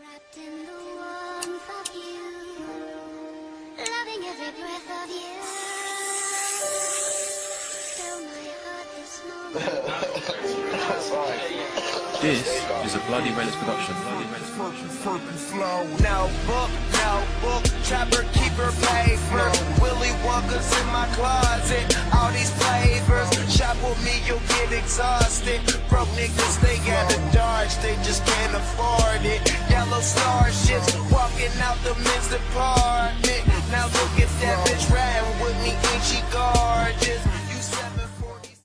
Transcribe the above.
Wrapped in the warmth of you, loving every breath of you. Fill my heart this moment. That's right. This is a Bloody Relics production. Notebook, trapper, keeper, paper. Willy Wonka's in my closet. All these flavors. Shop with me, you'll get exhausted. Broke niggas, they got the Dodge, they just can't afford it. Yellow starships, walking out the men's department. Now look at that bitch riding with me, ain't she gorgeous?